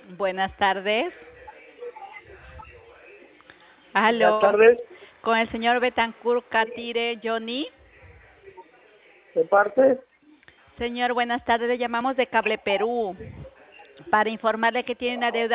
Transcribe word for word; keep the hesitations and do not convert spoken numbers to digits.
Buenas tardes. Buenas Aló, tardes, con el señor Betancourt Catire Johnny. de parte. Señor, buenas tardes. Le llamamos de Cable Perú para informarle que tiene una deuda